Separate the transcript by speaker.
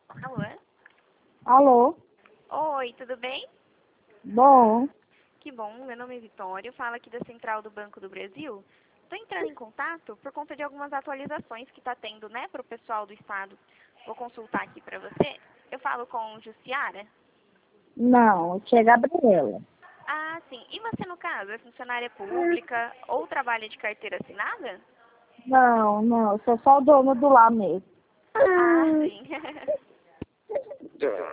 Speaker 1: Alô?
Speaker 2: Alô?
Speaker 1: Oi, tudo bem?
Speaker 2: Bom,
Speaker 1: Que bom, meu nome é Vitória, eu falo aqui da Central do Banco do Brasil. Estou entrando em contato por conta de algumas atualizações que está tendo, né, para o pessoal do Estado. Vou consultar aqui para você. Eu falo com Jussiara?
Speaker 2: não, aqui é Gabriela.
Speaker 1: Ah, sim. E você, no caso, é funcionária pública ou trabalha de carteira assinada?
Speaker 2: Não, eu sou só o dono do lar mesmo.
Speaker 1: Ah, sim.